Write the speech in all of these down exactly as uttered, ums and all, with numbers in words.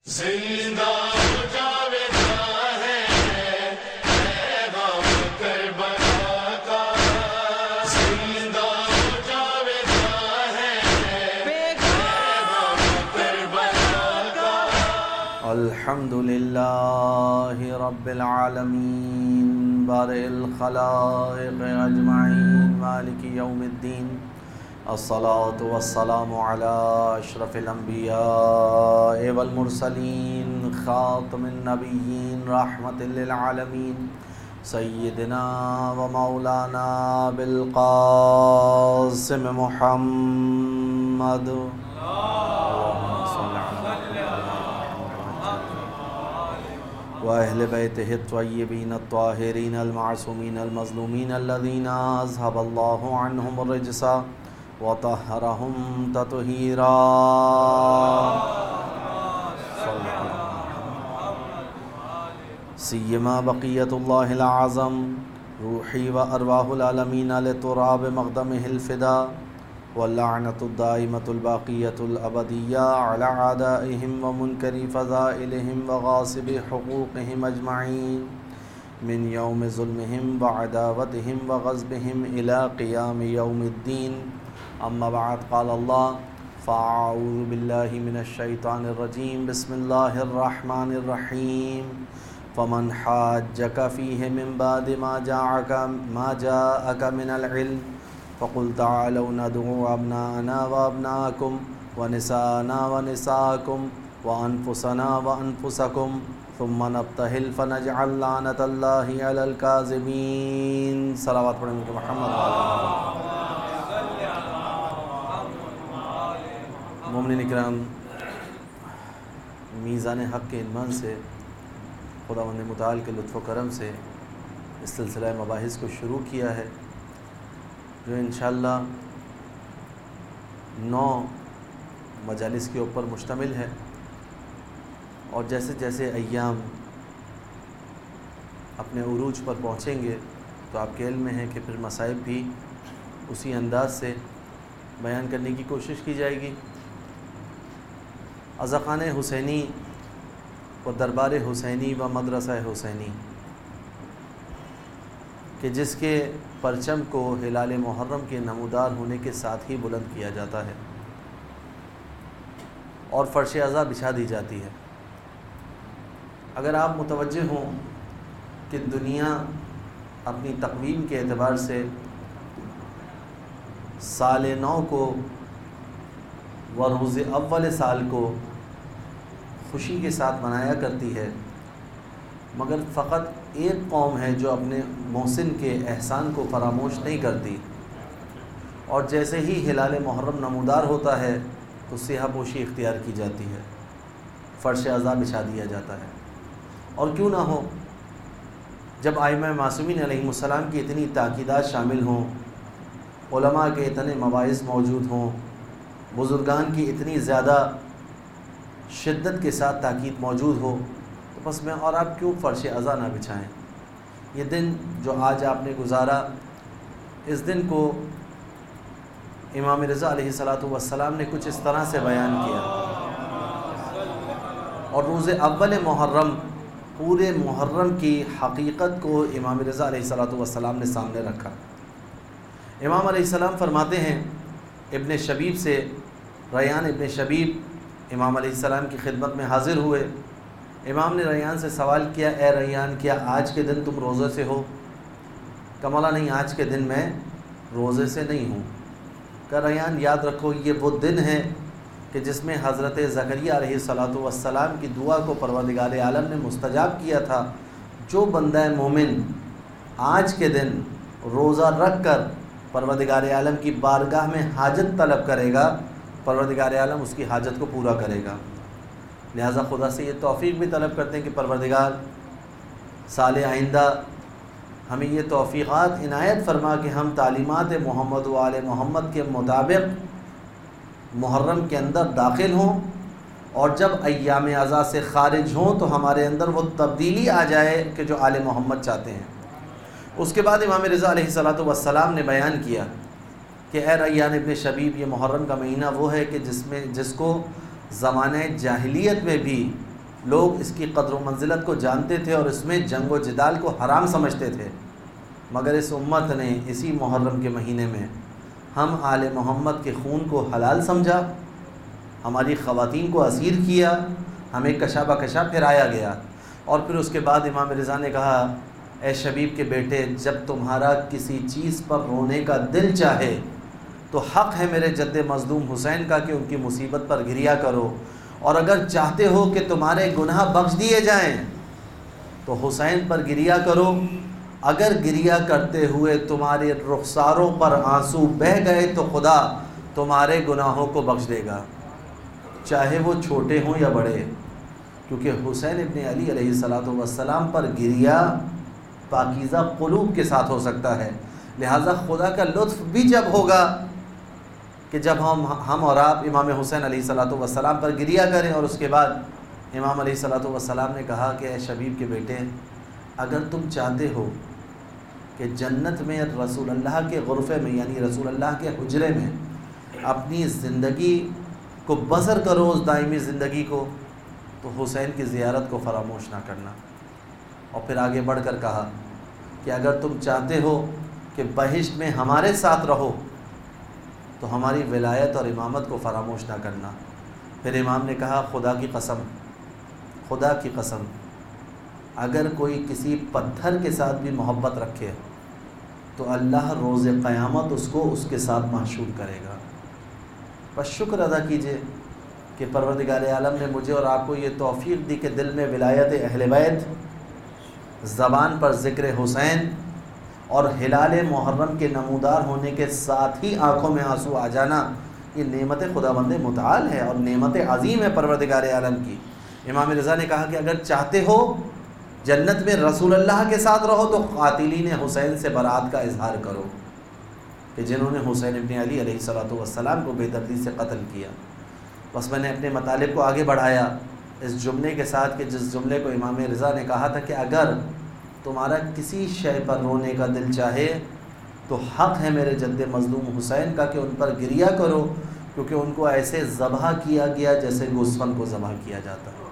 زندہ ہو جاویدہ ہے پیغام کربلا کا، زندہ ہو جاویدہ ہے پیغام کربلا کا۔ الحمدللہ رب العالمین بارئ الخلائق اجمعین مالک یوم الدین، الصلاة والسلام علی اشرف الانبیاء والمرسلین خاتم النبیین رحمت للعالمین سیدنا و مولانا بالقاسم محمد وأهل بيته الطيبين الطاهرين المعصومين المظلومين الذين أذهب الله عنهم الرجس وطهرهم تطهيرا۔ سيما بقية الله الأعظم روحي وأرواح العالمين لتراب مقدمه الفداء، واللعنة الدائمة الباقية الأبدية على أعدائهم ومنكر فضائلهم وغاصب حقوقهم أجمعين من يوم ظلمهم وعداوتهم وغصبهم إلى قيام يوم الدين. أما بعد، قال الله: فأعوذ بالله من الشيطان الرجيم، بسم الله الرحمن الرحيم. فمن حاجك فيه من بعد ما جاءك ما جاءك من العلم فقل تعالوا ندعو أبناءنا وأبناءكم ونساءنا ونساءكم وأنفسنا وأنفسكم ثم نبتهل فنجعل لعنة الله على الكاذبين۔ صلوات پڑھیں کہ محمد۔ مومنین کرام، میزان حق کے عنوان سے خداوند متعال کے لطف و کرم سے اس سلسلہ مباحث کو شروع کیا ہے، جو انشاءاللہ نو مجالس کے اوپر مشتمل ہے، اور جیسے جیسے ایام اپنے عروج پر پہنچیں گے تو آپ کے علم میں ہے کہ پھر مصائب بھی اسی انداز سے بیان کرنے کی کوشش کی جائے گی۔ عزاخان حسینی و دربار حسینی و مدرسہ حسینی کہ جس کے پرچم کو ہلال محرم کے نمودار ہونے کے ساتھ ہی بلند کیا جاتا ہے اور فرش عزا بچھا دی جاتی ہے۔ اگر آپ متوجہ ہوں کہ دنیا اپنی تقویم کے اعتبار سے سال نو کو و روز اول سال کو خوشی کے ساتھ منایا کرتی ہے، مگر فقط ایک قوم ہے جو اپنے محسن کے احسان کو فراموش نہیں کرتی، اور جیسے ہی ہلال محرم نمودار ہوتا ہے تو سیاہ پوشی اختیار کی جاتی ہے، فرش عزا بچھا دیا جاتا ہے۔ اور کیوں نہ ہو، جب ائمہ معصومین علیہم السلام کی اتنی تاکیدات شامل ہوں، علماء کے اتنے مباحث موجود ہوں، بزرگان کی اتنی زیادہ شدت کے ساتھ تاکید موجود ہو، تو بس میں اور آپ کیوں فرش عزا نہ بچھائیں۔ یہ دن جو آج آپ نے گزارا، اس دن کو امام رضا علیہ الصلاۃ والسلام نے کچھ اس طرح سے بیان کیا، اور روز اول محرم، پورے محرم کی حقیقت کو امام رضا علیہ الصلاۃ والسلام نے سامنے رکھا۔ امام علیہ السلام فرماتے ہیں، ابن شبیب سے، ریان ابن شبیب امام علیہ السلام کی خدمت میں حاضر ہوئے۔ امام نے ریان سے سوال کیا، اے ریان، کیا آج کے دن تم روزے سے ہو؟ کہا مولا نہیں، آج کے دن میں روزے سے نہیں ہوں۔ کہا ریان، یاد رکھو یہ وہ دن ہے کہ جس میں حضرت زکریا علیہ الصلاۃ والسلام کی دعا کو پروردگار عالم نے مستجاب کیا تھا۔ جو بندہ مومن آج کے دن روزہ رکھ کر پروردگار عالم کی بارگاہ میں حاجت طلب کرے گا، پروردگار عالم اس کی حاجت کو پورا کرے گا۔ لہٰذا خدا سے یہ توفیق بھی طلب کرتے ہیں کہ پروردگار سال آئندہ ہمیں یہ توفیقات عنایت فرما کہ ہم تعلیمات محمد و آل محمد کے مطابق محرم کے اندر داخل ہوں، اور جب ایام عزا سے خارج ہوں تو ہمارے اندر وہ تبدیلی آ جائے کہ جو آل محمد چاہتے ہیں۔ اس کے بعد امام رضا علیہ الصلاۃ والسلام نے بیان کیا کہ اے ریان ابن شبیب، یہ محرم کا مہینہ وہ ہے کہ جس میں جس کو زمانہ جاہلیت میں بھی لوگ اس کی قدر و منزلت کو جانتے تھے اور اس میں جنگ و جدال کو حرام سمجھتے تھے، مگر اس امت نے اسی محرم کے مہینے میں ہم آل محمد کے خون کو حلال سمجھا، ہماری خواتین کو اسیر کیا، ہمیں کشا بکشا پھرایا گیا۔ اور پھر اس کے بعد امام رضا نے کہا اے شبیب کے بیٹے، جب تمہارا کسی چیز پر رونے کا دل چاہے تو حق ہے میرے جد مظلوم حسین کا کہ ان کی مصیبت پر گریہ کرو، اور اگر چاہتے ہو کہ تمہارے گناہ بخش دیے جائیں تو حسین پر گریہ کرو، اگر گریہ کرتے ہوئے تمہارے رخساروں پر آنسو بہہ گئے تو خدا تمہارے گناہوں کو بخش دے گا، چاہے وہ چھوٹے ہوں یا بڑے، کیونکہ حسین ابن علی علیہ الصلاۃ والسلام پر گریہ پاکیزہ قلوب کے ساتھ ہو سکتا ہے۔ لہٰذا خدا کا لطف بھی جب ہوگا کہ جب ہم ہم اور آپ امام حسین علیہ الصلاۃ والسلام پر گریہ کریں۔ اور اس کے بعد امام علیہ الصلاۃ والسلام نے کہا کہ اے شبیب کے بیٹے، اگر تم چاہتے ہو کہ جنت میں رسول اللہ کے غرفے میں یعنی رسول اللہ کے حجرے میں اپنی زندگی کو بسر کرو، اس دائمی زندگی کو، تو حسین کی زیارت کو فراموش نہ کرنا۔ اور پھر آگے بڑھ کر کہا کہ اگر تم چاہتے ہو کہ بہشت میں ہمارے ساتھ رہو تو ہماری ولایت اور امامت کو فراموش نہ کرنا۔ پھر امام نے کہا خدا کی قسم، خدا کی قسم، اگر کوئی کسی پتھر کے ساتھ بھی محبت رکھے تو اللہ روز قیامت اس کو اس کے ساتھ محشور کرے گا۔ بس شکر ادا کیجئے کہ پروردگار عالم نے مجھے اور آپ کو یہ توفیق دی کہ دل میں ولایت اہل بیت، زبان پر ذکر حسین اور ہلال محرم کے نمودار ہونے کے ساتھ ہی آنکھوں میں آنسو آ جانا، یہ نعمت خداوند متعال ہے اور نعمت عظیم ہے پروردگار عالم کی۔ امام رضا نے کہا کہ اگر چاہتے ہو جنت میں رسول اللہ کے ساتھ رہو تو قاتلین حسین سے برات کا اظہار کرو کہ جنہوں نے حسین ابن علی علیہ الصلاۃ والسلام کو بے دردی سے قتل کیا۔ بس میں نے اپنے مطالب کو آگے بڑھایا اس جملے کے ساتھ کہ جس جملے کو امام رضا نے کہا تھا کہ اگر تمہارا کسی شے پر رونے کا دل چاہے تو حق ہے میرے جد مظلوم حسین کا کہ ان پر گریہ کرو، کیونکہ ان کو ایسے ذبح کیا گیا جیسے گوسفند کو ذبح کیا جاتا ہے۔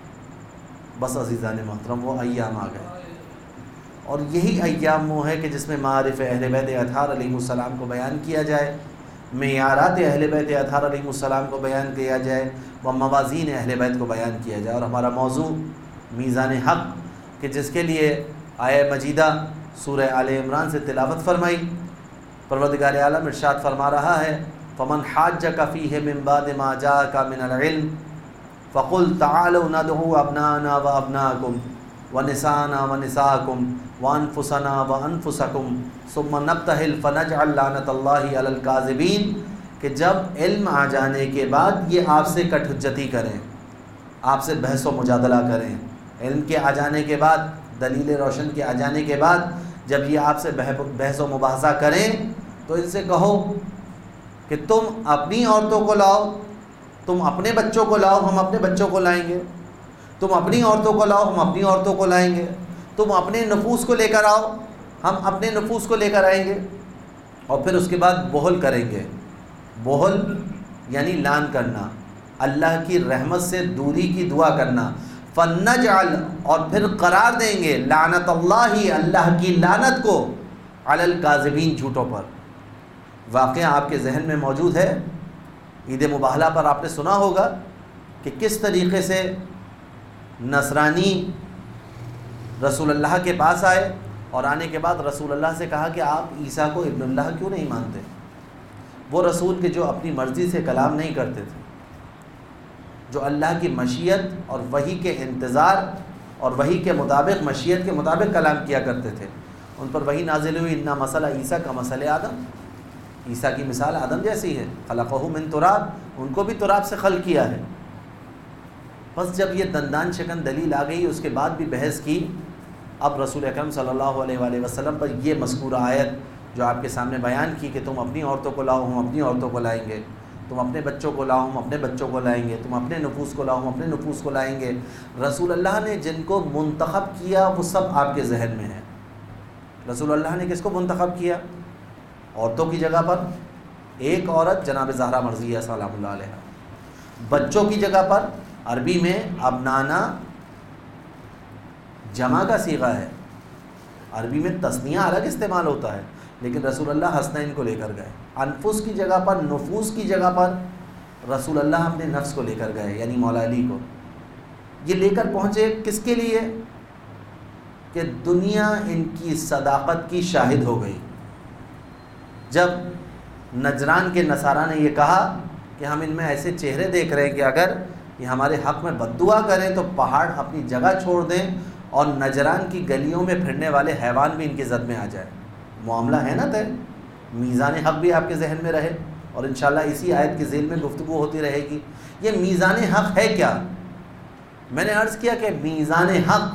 بس عزیزان محترم، وہ ایام آ گئے، اور یہی ایام وہ ہے کہ جس میں معارف اہل بیت اطہار علیہ السلام کو بیان کیا جائے، معیارات اہل بیت اطہار علیہ السلام کو بیان کیا جائے، و موازین اہل بیت کو بیان کیا جائے۔ اور ہمارا موضوع میزان حق، کہ جس کے لیے آیہ مجیدہ سورہ آل عمران سے تلاوت فرمائی۔ پروردگار عالم ارشاد فرما رہا ہے فمن حاجک فیہ من بعد ما جاءک من العلم فقل تعالوا ندعو ابناءنا وابناءکم ونساءنا ونساءکم وانفسنا وانفسکم ثم نبتہل فنجعل لعنت اللہ علی الکاذبین، کہ جب علم آ جانے کے بعد یہ آپ سے کٹ حجتی کریں، آپ سے بحث و مجادلہ کریں، علم کے آ جانے کے بعد، دلیل روشن کے آ جانے کے بعد جب یہ آپ سے بحث و مباحثہ کریں تو ان سے کہو کہ تم اپنی عورتوں کو لاؤ، تم اپنے بچوں کو لاؤ، ہم اپنے بچوں کو لائیں گے، تم اپنی عورتوں کو لاؤ، ہم اپنی عورتوں کو لائیں گے، تم اپنے نفوس کو لے کر آؤ، ہم اپنے نفوس کو لے کر آئیں گے۔ اور پھر اس کے بعد بہل کریں گے۔ بہل یعنی لعن کرنا، اللہ کی رحمت سے دوری کی دعا کرنا۔ فنجعل، اور پھر قرار دیں گے، لعنت اللہ، اللہ کی لعنت کو، علی الکاذبین، جھوٹوں پر۔ واقعہ آپ کے ذہن میں موجود ہے، عید مباہلہ پر آپ نے سنا ہوگا کہ کس طریقے سے نصرانی رسول اللہ کے پاس آئے اور آنے کے بعد رسول اللہ سے کہا کہ آپ عیسیٰ کو ابن اللہ کیوں نہیں مانتے؟ وہ رسول کہ جو اپنی مرضی سے کلام نہیں کرتے تھے، جو اللہ کی مشیت اور وحی کے انتظار اور وحی کے مطابق، مشیت کے مطابق کلام کیا کرتے تھے، ان پر وحی نازل ہوئی اِنَّ مَثَلَ عیسیٰ کَمَثَلِ آدم، عیسیٰ کی مثال آدم جیسی ہے، خلقہ من تراب، ان کو بھی تراب سے خلق کیا ہے۔ بس جب یہ دندان شکن دلیل آ گئی، اس کے بعد بھی بحث کی، اب رسول اکرم صلی اللہ علیہ وآلہ وسلم پر یہ مذکورہ آیت جو آپ کے سامنے بیان کی کہ تم اپنی عورتوں کو لاؤ، ہم اپنی عورتوں کو لائیں گے، تم اپنے بچوں کو لاؤ، ہم اپنے بچوں کو لائیں گے، تم اپنے نفوس کو لاؤ، ہم اپنے نفوس کو لائیں گے۔ رسول اللہ نے جن کو منتخب کیا وہ سب آپ کے ذہن میں ہیں۔ رسول اللہ نے کس کو منتخب کیا؟ عورتوں کی جگہ پر ایک عورت جناب زہرا مرضیہ سلام اللہ علیہ، بچوں کی جگہ پر عربی میں ابنانا جمع کا صیغہ ہے. عربی میں تثنیہ الگ استعمال ہوتا ہے، لیکن رسول اللہ حسنین کو لے کر گئے. انفس کی جگہ پر، نفوس کی جگہ پر رسول اللہ اپنے نفس کو لے کر گئے، یعنی مولا علی کو. یہ لے کر پہنچے کس کے لیے؟ کہ دنیا ان کی صداقت کی شاہد ہو گئی. جب نجران کے نصارہ نے یہ کہا کہ ہم ان میں ایسے چہرے دیکھ رہے ہیں کہ اگر یہ ہمارے حق میں بددعا کریں تو پہاڑ اپنی جگہ چھوڑ دیں اور نجران کی گلیوں میں پھرنے والے حیوان بھی ان کی زد میں آ جائے. معاملہ ہے نا طے. میزان حق بھی آپ کے ذہن میں رہے اور انشاءاللہ اسی آیت کے ذیل میں گفتگو ہوتی رہے گی. یہ میزان حق ہے کیا؟ میں نے عرض کیا کہ میزان حق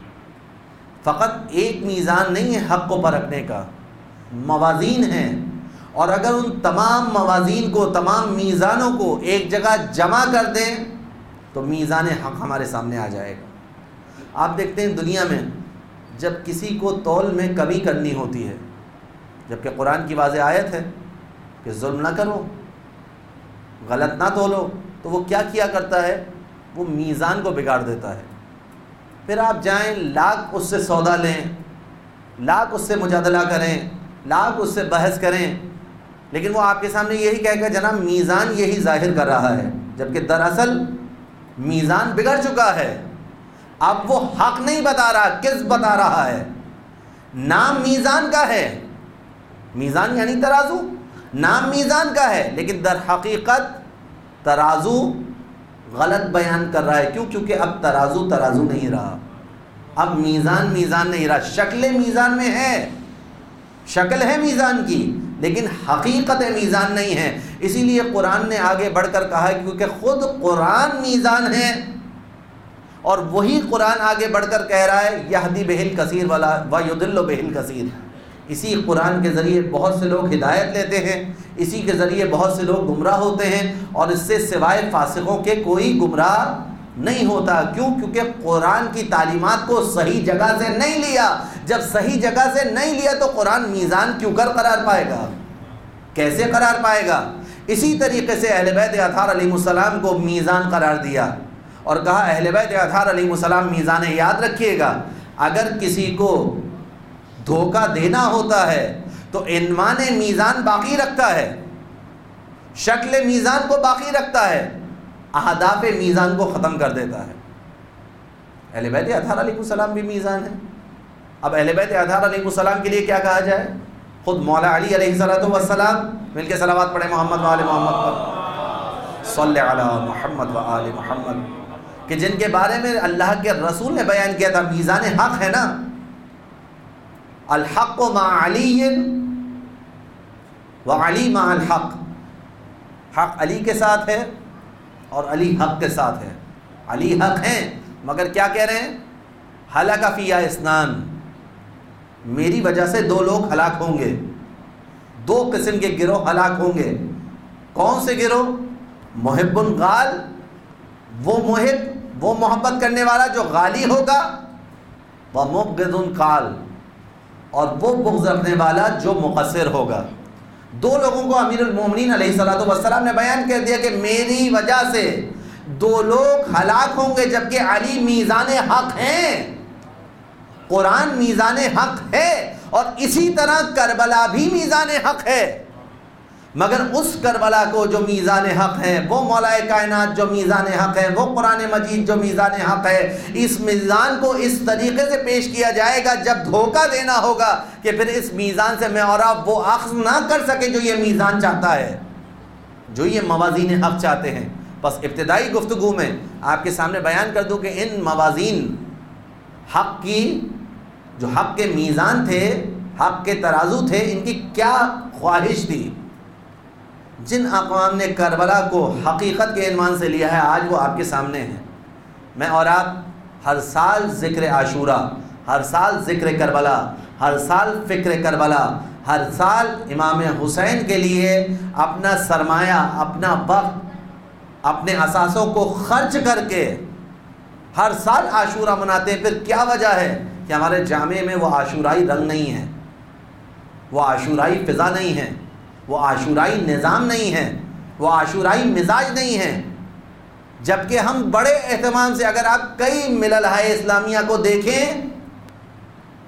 فقط ایک میزان نہیں ہے حق کو پرکھنے کا، موازین ہیں. اور اگر ان تمام موازین کو، تمام میزانوں کو ایک جگہ جمع کر دیں تو میزان حق ہمارے سامنے آ جائے گا. آپ دیکھتے ہیں دنیا میں جب کسی کو تول میں کمی کرنی ہوتی ہے، جبکہ قرآن کی واضح آیت ہے کہ ظلم نہ کرو، غلط نہ تولو، تو وہ کیا کیا کرتا ہے؟ وہ میزان کو بگاڑ دیتا ہے. پھر آپ جائیں لاکھ اس سے سودا لیں، لاکھ اس سے مجادلہ کریں، لاکھ اس سے بحث کریں، لیکن وہ آپ کے سامنے یہی کہے گا جناب میزان یہی ظاہر کر رہا ہے، جبکہ دراصل میزان بگڑ چکا ہے. اب وہ حق نہیں بتا رہا، کذب بتا رہا ہے. نام میزان کا ہے، میزان یعنی ترازو، نام میزان کا ہے، لیکن در حقیقت ترازو غلط بیان کر رہا ہے. کیوں؟ کیونکہ اب ترازو ترازو نہیں رہا، اب میزان میزان نہیں رہا. شکل میزان میں ہے، شکل ہے میزان کی، لیکن حقیقت میزان نہیں ہے. اسی لیے قرآن نے آگے بڑھ کر کہا ہے کیونکہ خود قرآن میزان ہے، اور وہی قرآن آگے بڑھ کر کہہ رہا ہے یہدی بہ الکثیر ولا ویضل بہ الکثیر. اسی قرآن کے ذریعے بہت سے لوگ ہدایت لیتے ہیں، اسی کے ذریعے بہت سے لوگ گمراہ ہوتے ہیں، اور اس سے سوائے فاسقوں کے کوئی گمراہ نہیں ہوتا. کیوں؟ کیونکہ قرآن کی تعلیمات کو صحیح جگہ سے نہیں لیا. جب صحیح جگہ سے نہیں لیا تو قرآن میزان کیوں کر قرار پائے گا؟ کیسے قرار پائے گا؟ اسی طریقے سے اہل بیت اطہار علیہ السلام کو میزان قرار دیا اور کہا اہل بیت اطہار علیہ السلام میزان. یاد رکھیے گا اگر کسی کو دھوکہ دینا ہوتا ہے تو عنوان میزان باقی رکھتا ہے، شکل میزان کو باقی رکھتا ہے، اہداف میزان کو ختم کر دیتا ہے. اہل بیت اطہار علیہ السلام بھی میزان ہے. اب اہل بیت اطہار علیہ السلام کے لیے کیا کہا جائے؟ خود مولا علی علیہ السلام مل کے صلوات پڑھیں محمد و آل محمد پر، صلی علی محمد و آل محمد، کہ جن کے بارے میں اللہ کے رسول نے بیان کیا تھا میزان حق ہے نا. الحق مع علی و علی مع الحق. حق علی کے ساتھ ہے اور علی حق کے ساتھ ہے. علی حق ہیں مگر کیا کہہ رہے ہیں؟ ہلاک فیہ اثنان، میری وجہ سے دو لوگ ہلاک ہوں گے. دو قسم کے گروہ ہلاک ہوں گے. کون سے گروہ؟ محب غال، وہ محب، وہ محبت کرنے والا جو غالی ہوگا، وہ مبغض قال، اور وہ بغض رکھنے والا جو مقصر ہوگا. دو لوگوں کو امیر المومنین علیہ الصلوۃ والسلام نے بیان کر دیا کہ میری وجہ سے دو لوگ ہلاک ہوں گے، جبکہ علی میزان حق ہیں، قرآن میزان حق ہے، اور اسی طرح کربلا بھی میزان حق ہے. مگر اس کربلا کو جو میزان حق ہے، وہ مولا کائنات جو میزان حق ہے، وہ قرآن مجید جو میزان حق ہے، اس میزان کو اس طریقے سے پیش کیا جائے گا جب دھوکہ دینا ہوگا کہ پھر اس میزان سے میں اور آپ وہ اخذ نہ کر سکے جو یہ میزان چاہتا ہے، جو یہ موازین حق چاہتے ہیں. بس ابتدائی گفتگو میں آپ کے سامنے بیان کر دوں کہ ان موازین حق کی، جو حق کے میزان تھے، حق کے ترازو تھے، ان کی کیا خواہش تھی. جن اقوام نے کربلا کو حقیقت کے عنوان سے لیا ہے آج وہ آپ کے سامنے ہیں. میں اور آپ ہر سال ذکر عاشورہ، ہر سال ذکر کربلا، ہر سال فکر کربلا، ہر سال امام حسین کے لیے اپنا سرمایہ، اپنا وقت، اپنے اثاثوں کو خرچ کر کے ہر سال عاشورہ مناتے ہیں. پھر کیا وجہ ہے کہ ہمارے جامع میں وہ عاشورائی رنگ نہیں ہے، وہ عاشورائی فضا نہیں ہے، وہ عاشورائی نظام نہیں ہے، وہ عاشورائی مزاج نہیں ہے. جبکہ ہم بڑے اہتمام سے، اگر آپ کئی ملل اسلامیہ کو دیکھیں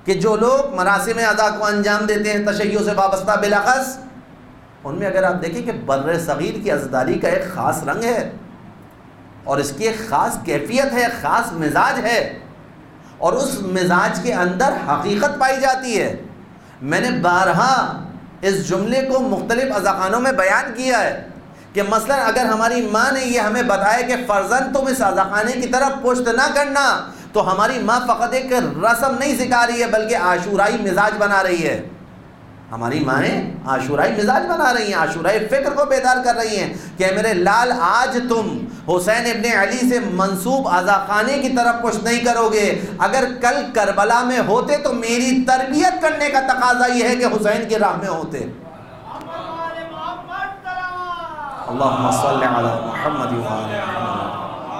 کہ جو لوگ مراسم ادا کو انجام دیتے ہیں تشیع سے وابستہ بالاخص، ان میں اگر آپ دیکھیں کہ بر صغیر کی عزاداری کا ایک خاص رنگ ہے اور اس کی ایک خاص کیفیت ہے، خاص مزاج ہے، اور اس مزاج کے اندر حقیقت پائی جاتی ہے۔ میں نے بارہا اس جملے کو مختلف اذاخانوں میں بیان کیا ہے کہ مثلا اگر ہماری ماں نے یہ ہمیں بتایا کہ فرزند تم اس اذاخانے کی طرف پشت نہ کرنا، تو ہماری ماں فقط ایک رسم نہیں سکھا رہی ہے بلکہ عاشورائی مزاج بنا رہی ہے۔ ہماری مائیں عاشورائی مزاج بنا رہی ہیں، عاشورائی فکر کو بیدار کر رہی ہیں کہ میرے لال آج تم حسین ابن علی سے منسوب اذاخانے کی طرف پشت نہیں کرو گے، اگر کل کربلا میں ہوتے تو میری تربیت کرنے کا تقاضا یہ ہے کہ حسین کی راہ میں ہوتے۔ اللہم صلی علی محمد وعلی محمد۔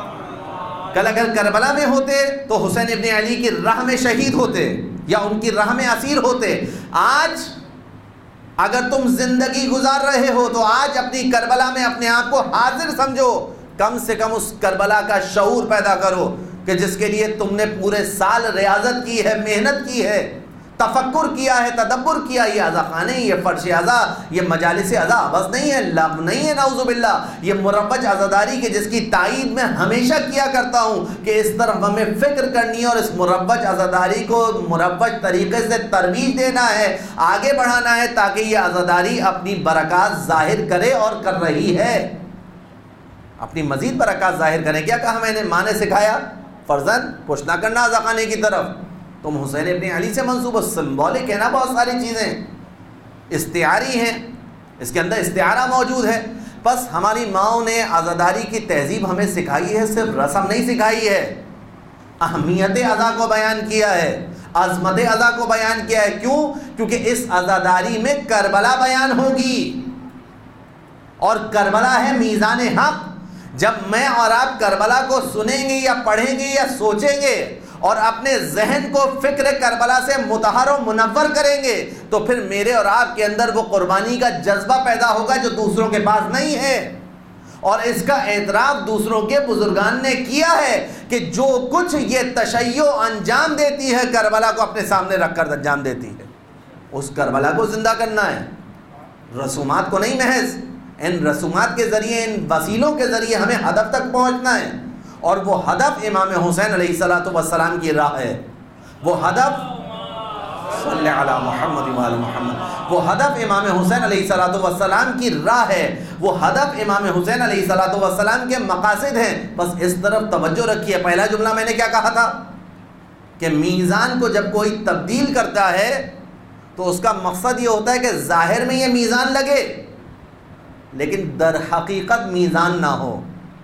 کل اگر کربلا میں ہوتے تو حسین ابن علی کی راہ میں شہید ہوتے یا ان کی راہ میں اسیر ہوتے۔ آج اگر تم زندگی گزار رہے ہو تو آج اپنی کربلا میں اپنے آپ کو حاضر سمجھو، کم سے کم اس کربلا کا شعور پیدا کرو کہ جس کے لیے تم نے پورے سال ریاضت کی ہے، محنت کی ہے، تفکر کیا ہے، تدبر کیا۔ یہ اذاخانے، یہ فرش ازا، یہ مجالس ازا بس نہیں ہے، لغو نہیں ہے، نعوذ باللہ۔ یہ مروج عزاداری کے جس کی تائید میں ہمیشہ کیا کرتا ہوں کہ اس طرف ہمیں فکر کرنی ہے اور اس مروج عزاداری کو مروج طریقے سے ترویج دینا ہے، آگے بڑھانا ہے تاکہ یہ عزاداری اپنی برکات ظاہر کرے، اور کر رہی ہے، اپنی مزید برکات ظاہر کرے۔ کیا کہا میں نے؟ ماں نے سکھایا فرزند پشت نہ کرنا اذاخانے کی طرف، تم حسین ابن علی سے منسوب ہو، سمبولک ہے نا، بہت ساری چیزیں استعاری ہیں، اس کے اندر استعارہ موجود ہے۔ بس ہماری ماؤں نے عزاداری کی تہذیب ہمیں سکھائی ہے، صرف رسم نہیں سکھائی ہے، اہمیت ادا کو بیان کیا ہے، عظمت ادا کو بیان کیا ہے۔ کیوں؟ کیونکہ اس عزاداری میں کربلا بیان ہوگی، اور کربلا ہے میزان حق۔ جب میں اور آپ کربلا کو سنیں گے یا پڑھیں گے یا سوچیں گے اور اپنے ذہن کو فکر کربلا سے مطہر و منور کریں گے تو پھر میرے اور آپ کے اندر وہ قربانی کا جذبہ پیدا ہوگا جو دوسروں کے پاس نہیں ہے، اور اس کا اعتراف دوسروں کے بزرگان نے کیا ہے کہ جو کچھ یہ تشیع انجام دیتی ہے کربلا کو اپنے سامنے رکھ کر انجام دیتی ہے، اس کربلا کو زندہ کرنا ہے، رسومات کو نہیں محض۔ ان رسومات کے ذریعے، ان وسیلوں کے ذریعے ہمیں ہدف تک پہنچنا ہے، اور وہ ہدف امام حسین علیہ الصلوۃ والسلام کی راہ ہے۔ وہ ہدف صلی علی محمد وعلی محمد، وہ ہدف امام حسین علیہ الصلوۃ والسلام کی راہ ہے، وہ ہدف امام حسین علیہ الصلوۃ والسلام کے مقاصد ہیں۔ بس اس طرف توجہ رکھیے۔ پہلا جملہ میں نے کیا کہا تھا کہ میزان کو جب کوئی تبدیل کرتا ہے تو اس کا مقصد یہ ہوتا ہے کہ ظاہر میں یہ میزان لگے لیکن در حقیقت میزان نہ ہو،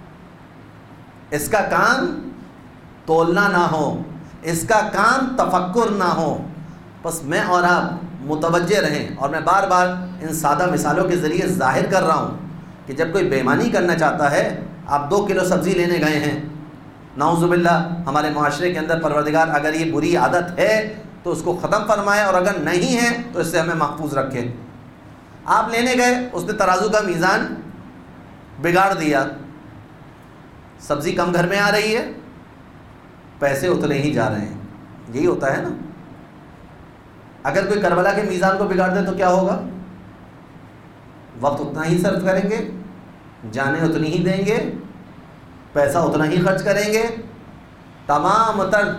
اس کا کام تولنا نہ ہو، اس کا کام تفکر نہ ہو۔ بس میں اور آپ متوجہ رہیں، اور میں بار بار ان سادہ مثالوں کے ذریعے ظاہر کر رہا ہوں کہ جب کوئی بے ایمانی کرنا چاہتا ہے، آپ دو کلو سبزی لینے گئے ہیں، نعوذ باللہ ہمارے معاشرے کے اندر پروردگار اگر یہ بری عادت ہے تو اس کو ختم فرمائے، اور اگر نہیں ہے تو اس سے ہمیں محفوظ رکھے۔ آپ لینے گئے، اس نے ترازو کا میزان بگاڑ دیا، سبزی کم گھر میں آ رہی ہے، پیسے اتنے ہی جا رہے ہیں۔ یہی ہوتا ہے نا، اگر کوئی کربلا کے میزان کو بگاڑ دے تو کیا ہوگا؟ وقت اتنا ہی صرف کریں گے، جانیں اتنی ہی دیں گے، پیسہ اتنا ہی خرچ کریں گے، تمام تر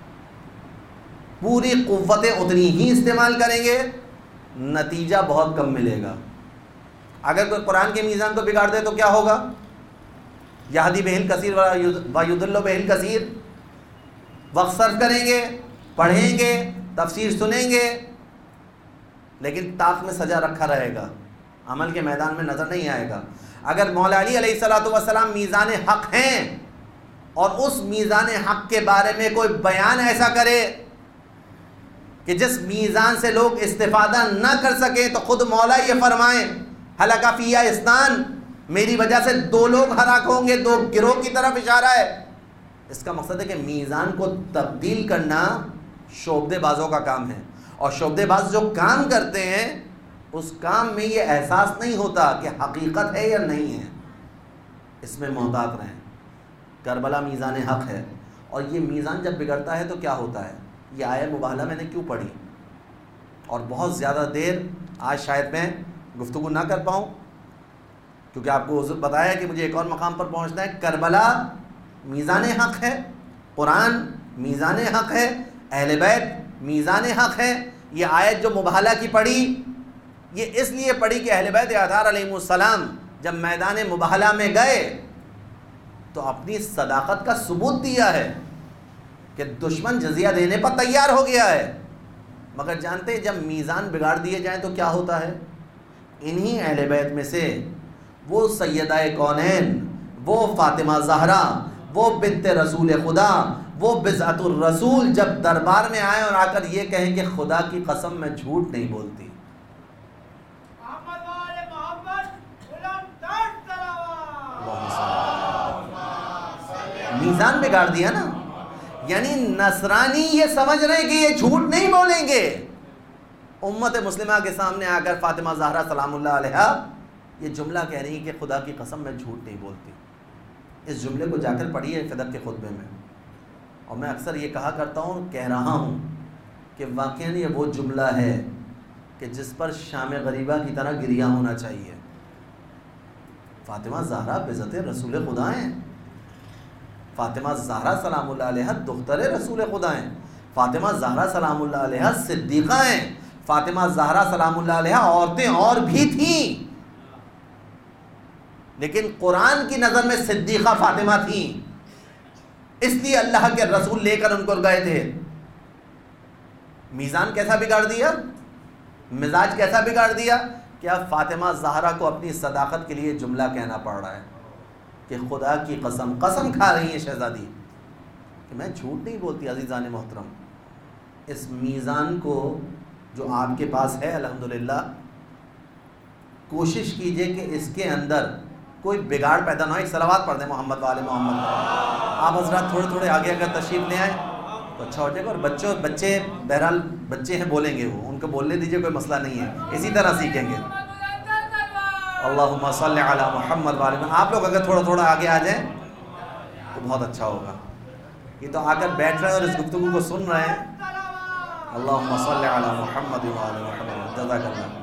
پوری قوتیں اتنی ہی استعمال کریں گے، نتیجہ بہت کم ملے گا۔ اگر کوئی قرآن کے میزان کو بگاڑ دے تو کیا ہوگا؟ یہدی بہ الکثیر ویضل بہ الکثیر، وقت صرف کریں گے، پڑھیں گے، تفسیر سنیں گے، لیکن طاق میں سجا رکھا رہے گا، عمل کے میدان میں نظر نہیں آئے گا۔ اگر مولا علی علیہ الصلوۃ والسلام میزان حق ہیں اور اس میزان حق کے بارے میں کوئی بیان ایسا کرے کہ جس میزان سے لوگ استفادہ نہ کر سکیں، تو خود مولا یہ فرمائیں ہلاک فیہ اثنان، میری وجہ سے دو لوگ ہلاک ہوں گے، دو گروہ کی طرف اشارہ ہے۔ اس کا مقصد ہے کہ میزان کو تبدیل کرنا شعبدے بازوں کا کام ہے، اور شعبدے باز جو کام کرتے ہیں اس کام میں یہ احساس نہیں ہوتا کہ حقیقت ہے یا نہیں ہے، اس میں محتاط رہیں۔ کربلا میزان حق ہے، اور یہ میزان جب بگڑتا ہے تو کیا ہوتا ہے؟ یہ آیت مباہلہ میں نے کیوں پڑھی، اور بہت زیادہ دیر آج شاید میں گفتگو نہ کر پاؤں، کیونکہ آپ کو حضور بتایا کہ مجھے ایک اور مقام پر پہنچنا ہے. کربلا میزان حق ہے، قرآن میزان حق ہے، اہل بیت میزان حق ہے. یہ آیت جو مباہلہ کی پڑھی، یہ اس لیے پڑھی کہ اہل بیت اطہار علیہ السلام جب میدان مباہلہ میں گئے تو اپنی صداقت کا ثبوت دیا ہے کہ دشمن جزیہ دینے پر تیار ہو گیا ہے. مگر جانتے ہیں جب میزان بگاڑ دیے جائیں تو کیا ہوتا ہے؟ انہی اہل بیت میں سے وہ سیدہ کونین، وہ فاطمہ زہرا، وہ بنت رسول خدا، وہ بضعۃ الرسول جب دربار میں آئے اور آ کر یہ کہیں کہ خدا کی قسم میں جھوٹ نہیں بولتی. میزان بگاڑ دیا نا. یعنی نصرانی یہ سمجھ رہے ہیں کہ یہ جھوٹ نہیں بولیں گے. امت مسلمہ کے سامنے آ کر فاطمہ زہرا سلام اللہ علیہا یہ جملہ کہہ رہی ہیں کہ خدا کی قسم میں جھوٹ نہیں بولتی. اس جملے کو جا کر پڑھیے فدق کے خطبے میں. اور میں اکثر یہ کہا کرتا ہوں، کہہ رہا ہوں کہ واقعاً یہ وہ جملہ ہے کہ جس پر شام غریبہ کی طرح گریہ ہونا چاہیے. فاطمہ زہرا بذات رسول خدا ہیں. فاطمہ زہرا سلام اللہ علیہ دختر رسول خدا ہیں. فاطمہ زہرا سلام اللہ علیہ صدیقہ ہیں. فاطمہ زہرا سلام اللہ علیہ عورتیں اور بھی تھیں، لیکن قرآن کی نظر میں صدیقہ فاطمہ تھیں. اس لیے اللہ کے رسول لے کر ان کو گئے تھے. میزان کیسا بگاڑ دیا، مزاج کیسا بگاڑ دیا کہ اب فاطمہ زہرا کو اپنی صداقت کے لیے جملہ کہنا پڑ رہا ہے کہ خدا کی قسم قسم کھا رہی ہیں شہزادی کہ میں جھوٹ نہیں بولتی. عزیزان محترم، اس میزان کو جو آپ کے پاس ہے الحمدللہ کوشش کیجئے کہ اس کے اندر کوئی بگاڑ پیدا نہ ہو. ایک صلوات پڑھ دیں محمد والے محمد. آپ حضرات تھوڑے تھوڑے آگے اگر تشریف لے آئیں تو اچھا ہو جائے گا. اور بچوں بچے بہرحال بچے ہیں، بولیں گے، وہ ان کو بولنے دیجئے، کوئی مسئلہ نہیں ہے، اسی طرح سیکھیں گے. اللہم صلی علی محمد والے. آپ لوگ اگر تھوڑا تھوڑا آگے آ جائیں تو بہت اچھا ہوگا. یہ تو آ کر بیٹھ رہے ہیں اور اس گفتگو کو سن رہے ہیں. اللہم صلی علی محمد والے محمد. جزاک اللہ.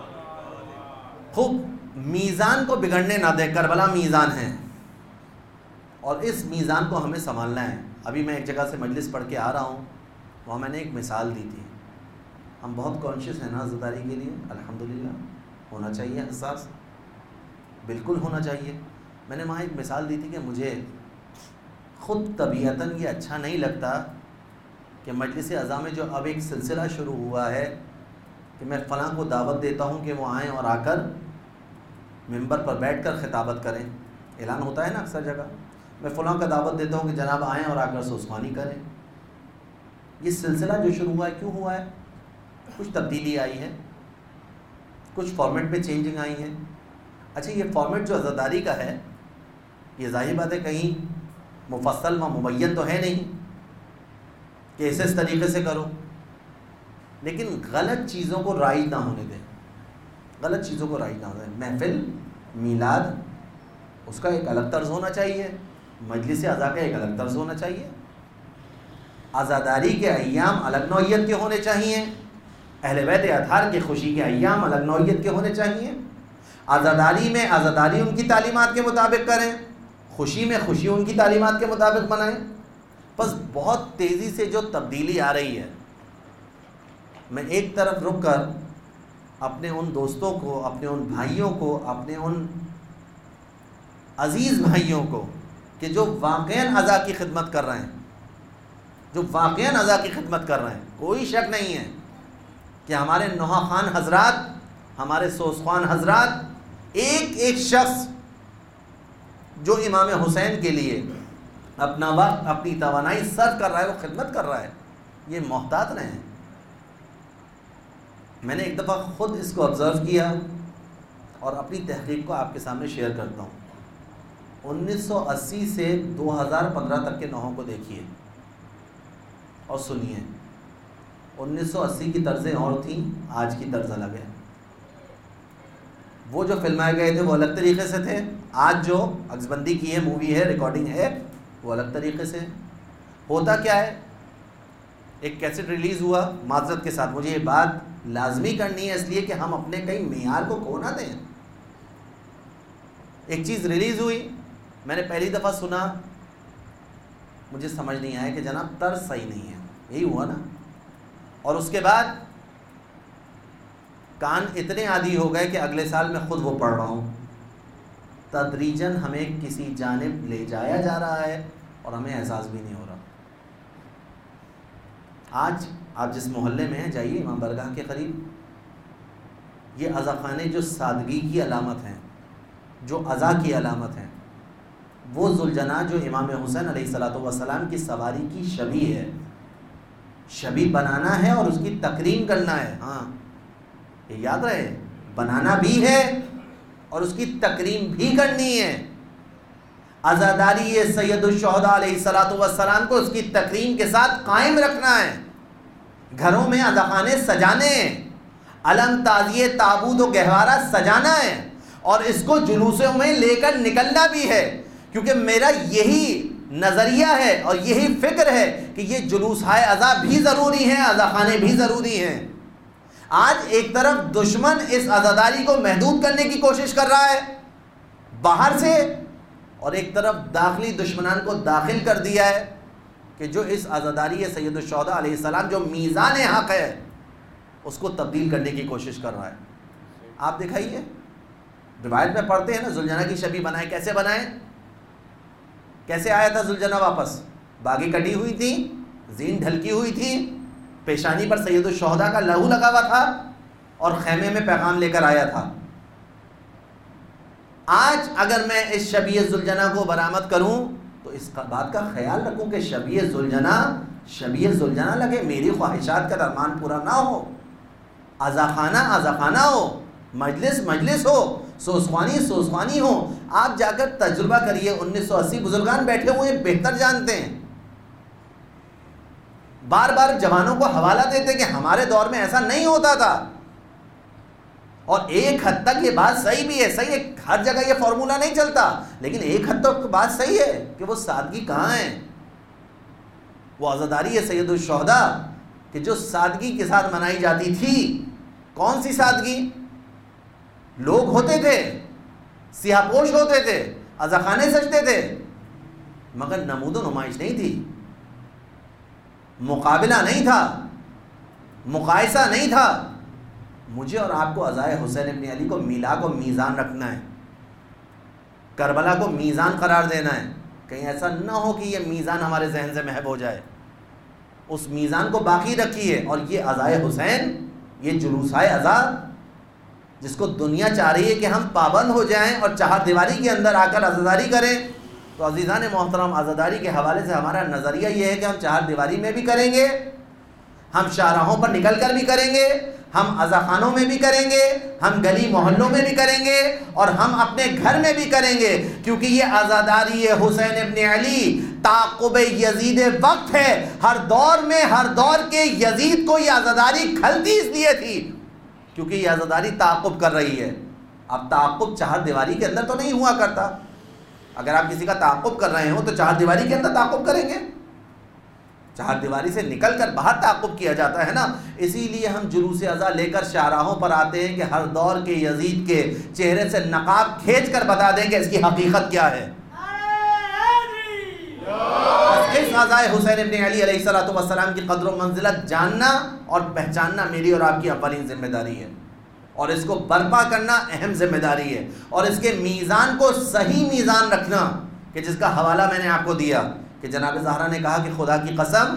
خوب میزان کو بگڑنے نہ دیں. کربلا میزان ہے اور اس میزان کو ہمیں سنبھالنا ہے. ابھی میں ایک جگہ سے مجلس پڑھ کے آ رہا ہوں، وہاں میں نے ایک مثال دی تھی. ہم بہت کانشیس ہیں نا عزاداری کے لیے، الحمدللہ ہونا چاہیے، حساس بالکل ہونا چاہیے. میں نے وہاں ایک مثال دی تھی کہ مجھے خود طبیعتاً یہ اچھا نہیں لگتا کہ مجلس اعضاء میں جو اب ایک سلسلہ شروع ہوا ہے کہ میں فلاں کو دعوت دیتا ہوں کہ وہ آئیں اور آ کر ممبر پر بیٹھ کر خطابت کریں. اعلان ہوتا ہے نا اکثر جگہ، میں فلاں کا دعوت دیتا ہوں کہ جناب آئیں اور آ کر سوسمانی کریں. یہ سلسلہ جو شروع ہوا ہے کیوں ہوا ہے؟ کچھ تبدیلی آئی ہے، کچھ فارمیٹ میں چینجنگ آئی ہے. اچھا یہ فارمیٹ جو عزاداری کا ہے یہ ظاہر بات ہے کہیں مفصل و مبین تو ہے نہیں کہ اسے اس طریقے سے کرو، لیکن غلط چیزوں کو رائج نہ ہونے دیں. غلط چیزوں کو رائج نہ ہونے دیں. محفل میلاد اس کا ایک الگ طرز ہونا چاہیے، مجلس اعضاء کا ایک الگ طرز ہونا چاہیے. عزاداری کے ایام الگ نوعیت کے ہونے چاہیے. اہل بیت اطہار کی خوشی کے ایام الگ نوعیت کے ہونے چاہیے. عزاداری میں عزاداری ان کی تعلیمات کے مطابق کریں، خوشی میں خوشی ان کی تعلیمات کے مطابق منائیں. بس بہت تیزی سے جو تبدیلی آ رہی ہے، میں ایک طرف رک کر اپنے ان دوستوں کو، اپنے ان بھائیوں کو، اپنے ان عزیز بھائیوں کو کہ جو واقعاً اعضاء کی خدمت کر رہے ہیں، جو واقعاً اعضاء کی خدمت کر رہے ہیں، کوئی شک نہیں ہے کہ ہمارے نوحہ خان حضرات، ہمارے سوس خوان حضرات، ایک ایک شخص جو امام حسین کے لیے اپنا وقت، اپنی توانائی صرف کر رہا ہے، وہ خدمت کر رہا ہے. یہ محتاط رہیں. میں نے ایک دفعہ خود اس کو آبزرو کیا اور اپنی تحقیق کو آپ کے سامنے شیئر کرتا ہوں. انیس سو اسی سے دو ہزار پندرہ تک کے نوحوں کو دیکھیے اور سنیے. انیس سو اسی کی طرزیں اور تھیں، آج کی طرز الگ ہے. وہ جو فلمائے گئے تھے وہ الگ طریقے سے تھے، آج جو عکس بندی کی ہے، مووی ہے، ریکارڈنگ ہے، وہ الگ طریقے سے. ہوتا کیا ہے ایک کیسٹ ریلیز ہوا معذرت کے ساتھ، مجھے یہ بات لازمی کرنی ہے اس لیے کہ ہم اپنے کئی معیار کو کھو نہ دیں. ایک چیز ریلیز ہوئی، میں نے پہلی دفعہ سنا، مجھے سمجھ نہیں آیا کہ جناب طرز صحیح نہیں ہے، یہی ہوا نا. اور اس کے بعد کان اتنے عادی ہو گئے کہ اگلے سال میں خود وہ پڑھ رہا ہوں. تدریجاً ہمیں کسی جانب لے جایا جا رہا ہے اور ہمیں احساس بھی نہیں ہو رہا. آج آپ جس محلے میں ہیں جائیے امام برگاہ کے قریب، یہ عزا خانے جو سادگی کی علامت ہیں، جو عزا کی علامت ہیں، وہ ذوالجناح جو امام حسین علیہ الصلوۃ والسلام کی سواری کی شبیہ ہے، شبیہ بنانا ہے اور اس کی تکریم کرنا ہے. ہاں یہ یاد رہے، بنانا بھی ہے اور اس کی تکریم بھی کرنی ہے. عزاداری سید الشہداء علیہ الصلوۃ والسلام کو اس کی تکریم کے ساتھ قائم رکھنا ہے. گھروں میں عزا خانے سجانے ہیں، علم تعزیے تابوت و گہوارہ سجانا ہے اور اس کو جلوسوں میں لے کر نکلنا بھی ہے، کیونکہ میرا یہی نظریہ ہے اور یہی فکر ہے کہ یہ جلوس ہائے عزا بھی ضروری ہیں، عزا خانے بھی ضروری ہیں. آج ایک طرف دشمن اس عزاداری کو محدود کرنے کی کوشش کر رہا ہے باہر سے، اور ایک طرف داخلی دشمنان کو داخل کر دیا ہے کہ جو اس عزاداری سید الشہداء علیہ السلام جو میزان حق ہے اس کو تبدیل کرنے کی کوشش کر رہا ہے. آپ دکھائیے، روایت میں پڑھتے ہیں نا ذوالجناح کی شبیہ بنائے. کیسے بنائے؟ کیسے آیا تھا ذوالجناح واپس؟ باغیں کٹی ہوئی تھی، زین ڈھلکی ہوئی تھی، پیشانی پر سید الشہداء کا لہو لگا ہوا تھا اور خیمے میں پیغام لے کر آیا تھا. آج اگر میں اس شبیہ ذوالجناح کو برآمد کروں تو اس بات کا خیال رکھوں کہ شبیہ ذوالجناح شبیہ ذوالجناح لگے، میری خواہشات کا ارمان پورا نہ ہو. عزا خانہ عزا خانہ ہو، مجلس مجلس ہو، سوسخوانی سوسخوانی ہو. آپ جا کر تجربہ کریے، انیس سو اسی بزرگان بیٹھے ہوئے بہتر جانتے ہیں. بار بار جوانوں کو حوالہ دیتے کہ ہمارے دور میں ایسا نہیں ہوتا تھا. اور ایک حد تک یہ بات صحیح بھی ہے، صحیح ہے، ہر جگہ یہ فارمولہ نہیں چلتا، لیکن ایک حد تک بات صحیح ہے کہ وہ سادگی کہاں ہے. وہ عزاداری ہے سید الشہداء کہ جو سادگی کے ساتھ منائی جاتی تھی. کون سی سادگی؟ لوگ ہوتے تھے، سیاہ پوش ہوتے تھے، عزا خانے سجتے تھے، مگر نمود و نمائش نہیں تھی، مقابلہ نہیں تھا، مقایسہ نہیں تھا. مجھے اور آپ کو عزائے حسین ابن علی کو میلا کو میزان رکھنا ہے، کربلا کو میزان قرار دینا ہے. کہیں ایسا نہ ہو کہ یہ میزان ہمارے ذہن سے محو ہو جائے. اس میزان کو باقی رکھیے. اور یہ عزائے حسین، یہ جلوسائے عزا جس کو دنیا چاہ رہی ہے کہ ہم پابند ہو جائیں اور چہار دیواری کے اندر آ کر عزاداری کریں، تو عزیزان محترم عزاداری کے حوالے سے ہمارا نظریہ یہ ہے کہ ہم چہار دیواری میں بھی کریں گے، ہم شاہراہوں پر نکل کر بھی کریں گے، ہم عزا خانوں میں بھی کریں گے، ہم گلی محلوں میں بھی کریں گے، اور ہم اپنے گھر میں بھی کریں گے. کیونکہ یہ عزاداری حسین ابن علی تعاقب یزید وقت ہے. ہر دور میں ہر دور کے یزید کو یہ عزاداری کھلتی اس لیے تھی کیونکہ یہ عزاداری تعاقب کر رہی ہے. اب تعاقب چہار دیواری کے اندر تو نہیں ہوا کرتا. اگر آپ کسی کا تعاقب کر رہے ہو تو چہار دیواری کے اندر تعاقب کریں گے؟ چہار دیواری سے نکل کر باہر تعاقب کیا جاتا ہے نا. اسی لیے ہم جلوس عزا لے کر شاہراہوں پر آتے ہیں کہ ہر دور کے یزید کے چہرے سے نقاب کھینچ کر بتا دیں کہ اس کی حقیقت کیا ہے. اس عزائے حسین ابن علی علیہ الصلوۃ والسلام کی قدر و منزلت جاننا اور پہچاننا میری اور آپ کی اولین ذمہ داری ہے، اور اس کو برپا کرنا اہم ذمہ داری ہے. اور اس کے میزان کو صحیح میزان رکھنا کہ جس کا حوالہ میں نے آپ کو دیا کہ جناب زہرا نے کہا کہ خدا کی قسم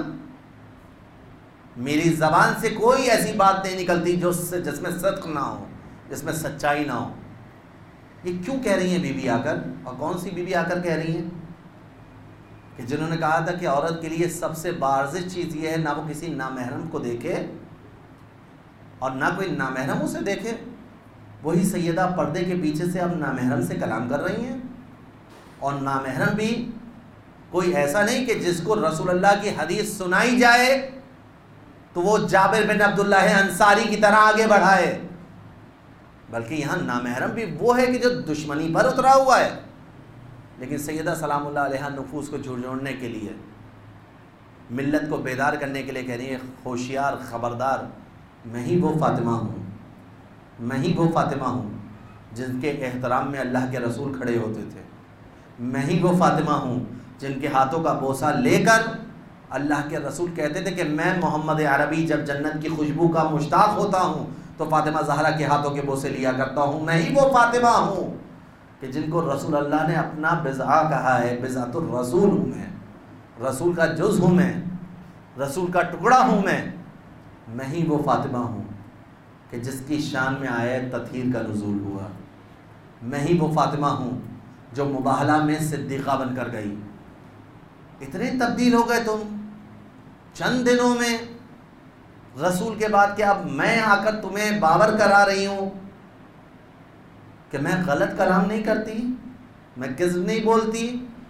میری زبان سے کوئی ایسی بات نہیں نکلتی جو جس میں صدق نہ ہو، جس میں سچائی نہ ہو. یہ کیوں کہہ رہی ہیں بی بی آ کر؟ اور کون سی بی بی آ کر کہہ رہی ہیں؟ کہ جنہوں نے کہا تھا کہ عورت کے لیے سب سے بارز چیز یہ ہے نہ وہ کسی نامحرم کو دیکھے اور نہ کوئی نامحرم اسے دیکھے. وہی سیدہ پردے کے پیچھے سے اب نامحرم سے کلام کر رہی ہیں. اور نامحرم بھی کوئی ایسا نہیں کہ جس کو رسول اللہ کی حدیث سنائی جائے تو وہ جابر بن عبداللہ انصاری کی طرح آگے بڑھائے، بلکہ یہاں نامحرم بھی وہ ہے کہ جو دشمنی پر اترا ہوا ہے. لیکن سیدہ سلام اللہ علیہ نفوس کو جھنجھوڑنے کے لیے ملت کو بیدار کرنے کے لیے کہہ رہی ہے ہوشیار خبردار، میں ہی وہ فاطمہ ہوں، میں ہی وہ فاطمہ ہوں جن کے احترام میں اللہ کے رسول کھڑے ہوتے تھے، میں ہی وہ فاطمہ ہوں جن کے ہاتھوں کا بوسہ لے کر اللہ کے رسول کہتے تھے کہ میں محمد عربی جب جنت کی خوشبو کا مشتاق ہوتا ہوں تو فاطمہ زہرا کے ہاتھوں کے بوسے لیا کرتا ہوں، میں ہی وہ فاطمہ ہوں کہ جن کو رسول اللہ نے اپنا بضع کہا ہے، بضعۃ الرسول ہوں میں، رسول کا جز ہوں میں، رسول کا ٹکڑا ہوں میں، میں ہی وہ فاطمہ ہوں کہ جس کی شان میں آیت تطہیر کا نزول ہوا، میں ہی وہ فاطمہ ہوں جو مباہلہ میں صدیقہ بن کر گئی۔ اتنے تبدیل ہو گئے تم چند دنوں میں رسول کے بعد کہ اب میں آ کر تمہیں باور کرا رہی ہوں کہ میں غلط کلام نہیں کرتی، میں کذب نہیں بولتی۔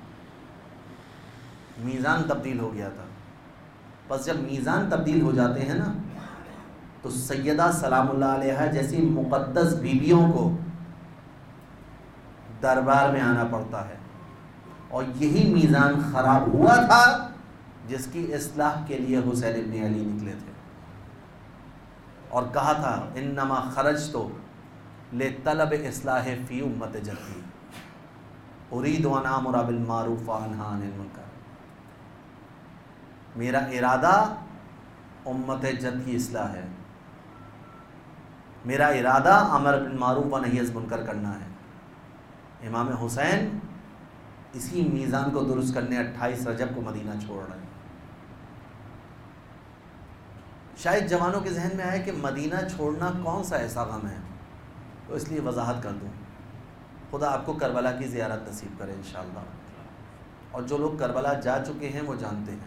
میزان تبدیل ہو گیا تھا۔ بس جب میزان تبدیل ہو جاتے ہیں نا تو سیدہ سلام اللہ علیہا جیسی مقدس بیویوں کو دربار میں آنا پڑتا ہے، اور یہی میزان خراب ہوا تھا جس کی اصلاح کے لیے حسین ابن علی نکلے تھے، اور کہا تھا انما خرجت لطلب اصلاح فی امت جدی اريد ان امر بالمعروف وانهى عن المنکر۔ میرا ارادہ امت جد کی اصلاح ہے، میرا ارادہ امر بالمعروف و نہی عن المنکر کرنا ہے۔ امام حسین اسی میزان کو درست کرنے اٹھائیس رجب کو مدینہ چھوڑ رہے ہیں۔ شاید جوانوں کے ذہن میں آئے کہ مدینہ چھوڑنا کون سا ایسا غم ہے، تو اس لیے وضاحت کر دوں۔ خدا آپ کو کربلا کی زیارت نصیب کرے انشاءاللہ، اور جو لوگ کربلا جا چکے ہیں وہ جانتے ہیں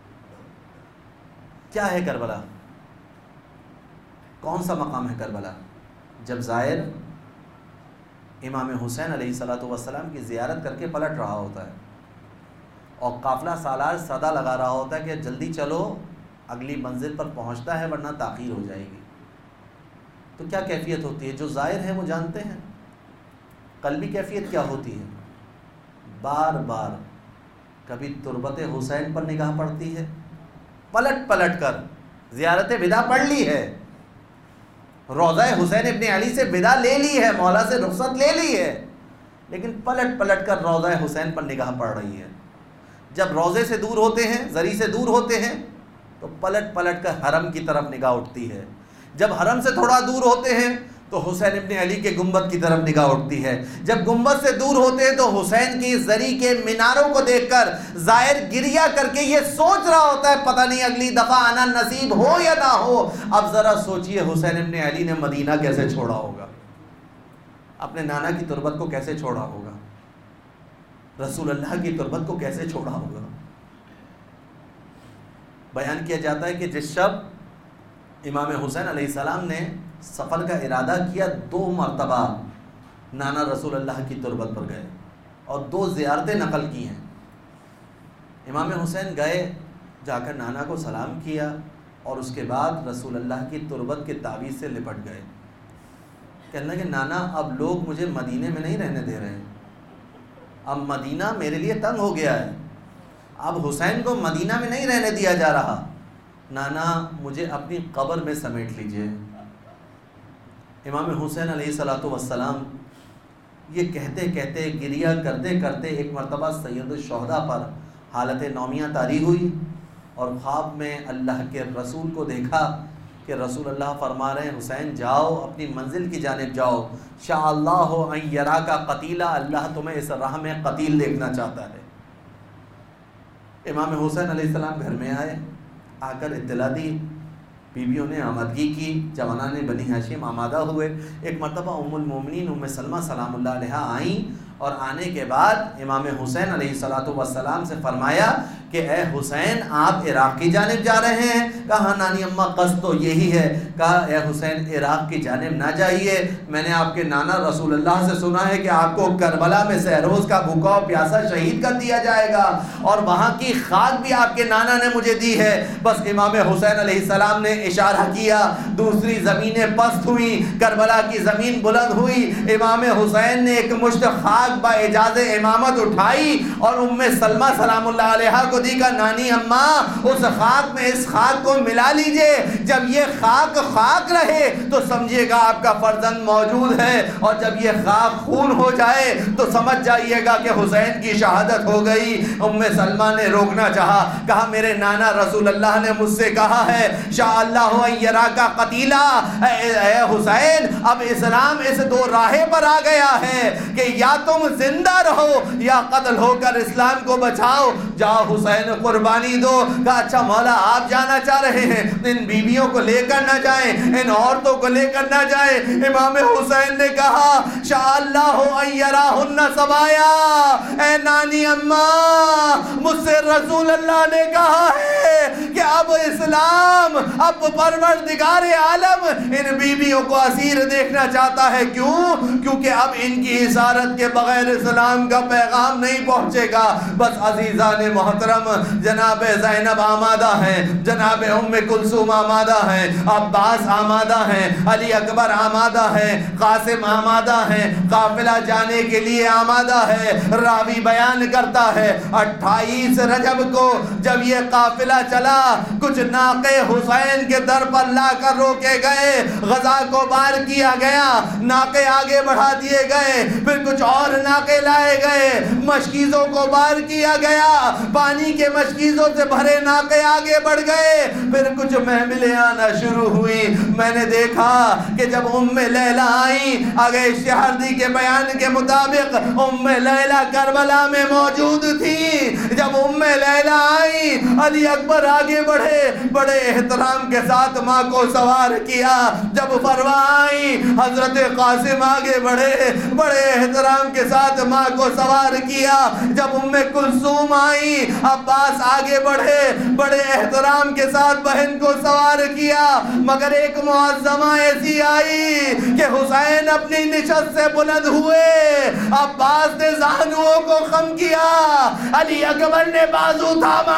کیا ہے کربلا، کون سا مقام ہے کربلا۔ جب زائر امام حسین علیہ الصلوۃ والسلام کی زیارت کر کے پلٹ رہا ہوتا ہے اور قافلہ سالار صدا لگا رہا ہوتا ہے کہ جلدی چلو اگلی منزل پر پہنچتا ہے ورنہ تاخیر ہو جائے گی، تو کیا کیفیت ہوتی ہے؟ جو زائر ہیں وہ جانتے ہیں قلبی کیفیت کیا ہوتی ہے۔ بار بار کبھی تربت حسین پر نگاہ پڑتی ہے، پلٹ پلٹ کر زیارت ودا پڑھ لی ہے، روضہ حسین ابن علی سے ودا لے لی ہے، مولا سے رخصت لے لی ہے، لیکن پلٹ پلٹ کر روضہ حسین پر نگاہ پڑ رہی ہے۔ جب روضے سے دور ہوتے ہیں، زری سے دور ہوتے ہیں، تو پلٹ پلٹ کر حرم کی طرف نگاہ اٹھتی ہے۔ جب حرم سے تھوڑا دور ہوتے ہیں تو حسین ابن علی کے گنبد کی طرف نگاہ اٹھتی ہے۔ جب گنبد سے دور ہوتے ہیں تو حسین کی زری کے میناروں کو دیکھ کر زائر گریہ کر کے یہ سوچ رہا ہوتا ہے پتہ نہیں اگلی دفعہ آنا نصیب ہو یا نہ ہو۔ اب ذرا سوچئے حسین ابن علی نے مدینہ کیسے چھوڑا ہوگا، اپنے نانا کی تربت کو کیسے چھوڑا ہوگا، رسول اللہ کی تربت کو کیسے چھوڑا ہوگا۔ بیان کیا جاتا ہے کہ جس شب امام حسین علیہ السلام نے سفر کا ارادہ کیا، دو مرتبہ نانا رسول اللہ کی تربت پر گئے اور دو زیارتیں نقل کی ہیں۔ امام حسین گئے، جا کر نانا کو سلام کیا، اور اس کے بعد رسول اللہ کی تربت کے تعویذ سے لپٹ گئے۔ کہنے لگے نانا اب لوگ مجھے مدینے میں نہیں رہنے دے رہے، اب مدینہ میرے لیے تنگ ہو گیا ہے، اب حسین کو مدینہ میں نہیں رہنے دیا جا رہا، نانا مجھے اپنی قبر میں سمیٹ لیجئے۔ امام حسین علیہ الصلوۃ والسلام یہ کہتے کہتے گریہ کرتے کرتے ایک مرتبہ سید الشہداء پر حالت نومیہ طاری ہوئی، اور خواب میں اللہ کے رسول کو دیکھا کہ رسول اللہ فرما رہے ہیں حسین جاؤ اپنی منزل کی جانب جاؤ، شاء اللہ ان یراک قتیلا، اللہ تمہیں اس راہ میں قتیل دیکھنا چاہتا ہے۔ امام حسین علیہ السلام گھر میں آئے، آ کر اطلاع دی، بیویوں نے آمدگی کی، جوانان بنی ہاشم آمادہ ہوئے۔ ایک مرتبہ ام المومنین ام سلمہ سلام اللہ علیہا آئیں، اور آنے کے بعد امام حسین علیہ الصلوۃ والسلام سے فرمایا کہ اے حسین آپ عراق کی جانب جا رہے ہیں؟ کہا نانی اماں قصد تو یہی ہے۔ کہا اے حسین عراق کی جانب نہ جائیے، میں نے آپ کے نانا رسول اللہ سے سنا ہے کہ آپ کو کربلا میں سہروز کا بھوکا و پیاسا شہید کر دیا جائے گا، اور وہاں کی خاک بھی آپ کے نانا نے مجھے دی ہے۔ بس امام حسین علیہ السلام نے اشارہ کیا، دوسری زمینیں پست ہوئیں، کربلا کی زمین بلند ہوئی، امام حسین نے ایک مشت خاک با اجاز امامت اٹھائی اور ام سلمہ سلام اللہ علیہا کو دی کا نانی اماں اس خاک میں اس خاک کو ملا لیجئے، جب یہ خاک خاک رہے تو سمجھیے گا آپ کا فرزند موجود ہے، اور جب یہ خاک خون ہو جائے تو سمجھ جائیے گا کہ حسین کی شہادت ہو گئی۔ ام سلمہ نے روکنا چاہا، کہا میرے نانا رسول اللہ نے مجھ سے کہا ہے شاء اللہ ان یراک قتیلا، اے حسین اب اسلام اس دو راہے پر آ گیا ہے کہ یا تم زندہ رہو یا قتل ہو کر اسلام کو بچاؤ، جاؤ حسین قربانی دو۔ کہا اچھا مولا آپ جانا چاہ رہے ہیں، ان بیویوں کو لے کر نہ جائیں، ان عورتوں کو لے کر نہ جائیں۔ امام حسین نے کہا شاء اللہ ان یراہن سبایا، اے نانی اماں مجھ سے رسول اللہ نے کہا ہے کہ اب اسلام، اب پروردگار عالم ان بیویوں کو اسیر دیکھنا چاہتا ہے۔ کیوں؟ کیونکہ اب ان کی اسارت کے بغیر اسلام کا پیغام نہیں پہنچے گا۔ بس عزیزان محترم، جناب زینب آمادہ ہیں، جناب ام کلثوم آمادہ ہیں، عباس آمادہ ہیں، علی اکبر آمادہ ہیں، قاسم آمادہ ہیں، قافلہ جانے کے لیے آمادہ ہے۔ راوی بیان کرتا ہے اٹھائیس رجب کو جب یہ قافلہ چلا، کچھ ناقے حسین کے در پر لا کر روکے گئے، غزہ کو بار کیا گیا، ناقے آگے بڑھا دیے گئے، پھر کچھ اور ناقے لائے گئے، مشکیزوں کو بار کیا گیا، پانی کے مشکیزوں سے بھرے ناقے آگے بڑھ گئے، پھر کچھ محملیں آنا شروع ہوئی۔ میں نے دیکھا کہ جب ام لیلہ آئیں، آگے اشتہاردی کے بیان کے مطابق ام لیلہ کربلا میں موجود تھی۔ جب ام لیلہ آئیں، علی اکبر آگے بڑھے، بڑے احترام کے ساتھ ماں کو سوار کیا۔ جب فروا آئیں، حضرت قاسم آگے بڑھے، بڑے احترام کے ساتھ ماں کو سوار کیا۔ جب ام کلثوم آئیں، عباس آگے بڑھے، بڑے احترام کے ساتھ بہن کو سوار کیا۔ مگر ایک معظمہ ایسی آئی کہ حسین اپنی نشست سے بلند ہوئے، عباس نے زانوؤں کو خم کیا، علی اکبر نے بازو تھاما،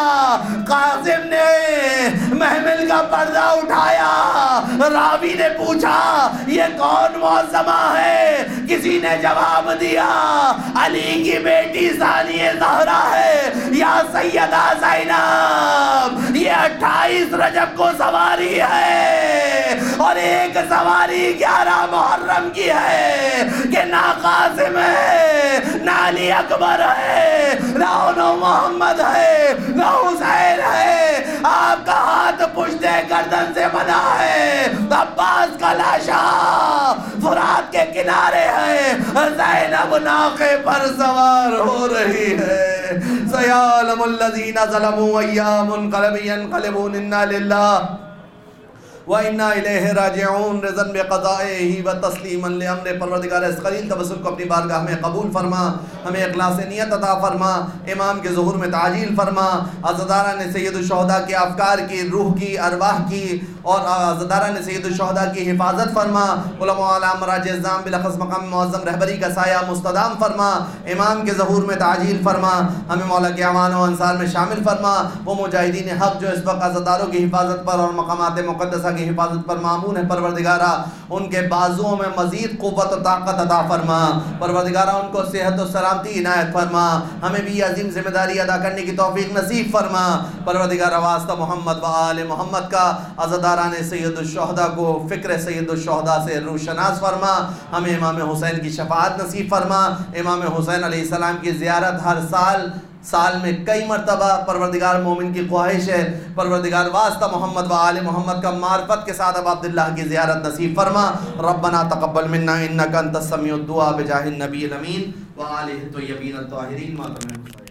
قاسم نے محمل کا پردہ اٹھایا۔ راوی نے پوچھا یہ کون معظمہ ہے؟ کسی نے جواب دیا علی کی بیٹی ثانیہ زہرا ہے یا سیدہ زینب۔ یہ اٹھائیس رجب کو سواری ہے اور ایک سواری گیارہ محرم کی ہے کہ نہ قاسم ہے، نہ علی اکبر ہے، نہ انو محمد ہے، نہ حسین ہے۔ آپ کا ہاتھ پشت گردن سے بنا ہے، عباس کا لاشا فرات کے کنارے ہے، زینب ناقے پر سوار ہو رہی ہے۔ سیعلم الذین ظلموا ایام منقلب ینقلبون انا للہ وَإِنَّا إِلَيْهِ رَاجِعُونَ رضاً بِقَضَائِهِ وَتَسْلِيمًا لِأَمْرِ پروردگار اسقلیل توسل کو اپنی بارگاہ میں قبول فرما، ہمیں اخلاص نیت عطا فرما، امام کے ظہور میں تعجیل فرما، عزاداران سید الشہداء کے افکار کی، روح کی، ارواح کی اور عزاداران سید الشہداء کی حفاظت فرما، علماء اعلام مراجع اعظام بالاخص مقام معظم رہبری کا سایہ مستدام فرما، امام کے ظہور میں تعجیل فرما، ہمیں مولا کے اعوان و انصار میں شامل فرما۔ وہ مجاہدین حق جو اس وقت عزاداروں کی حفاظت پر اور مقامات مقدسہ کی حفاظت پر معمون ہے، پروردگارہ ان کے بازوؤں میں مزید قوت و طاقت عطا فرما، پروردگارہ ان کو صحت و سلامتی عنایت فرما، ہمیں بھی عظیم ذمہ داری ادا کرنے کی توفیق نصیب فرما، پروردگارہ واسطہ محمد و آل محمد کا، عزاداران سید الشہداء کو فکر سید الشہداء سے روشناس فرما، ہمیں امام حسین کی شفاعت نصیب فرما، امام حسین علیہ السلام کی زیارت ہر سال سال میں کئی مرتبہ پروردگار مومن کی خواہش ہے، پروردگار واسطہ محمد و آل محمد کا معرفت کے ساتھ اب عبداللہ کی زیارت نصیب فرما۔ ربنا تقبل منا انک انت السمیع الدعاء بجاہ النبی الامین و آلہ الطیبین الطاہرین۔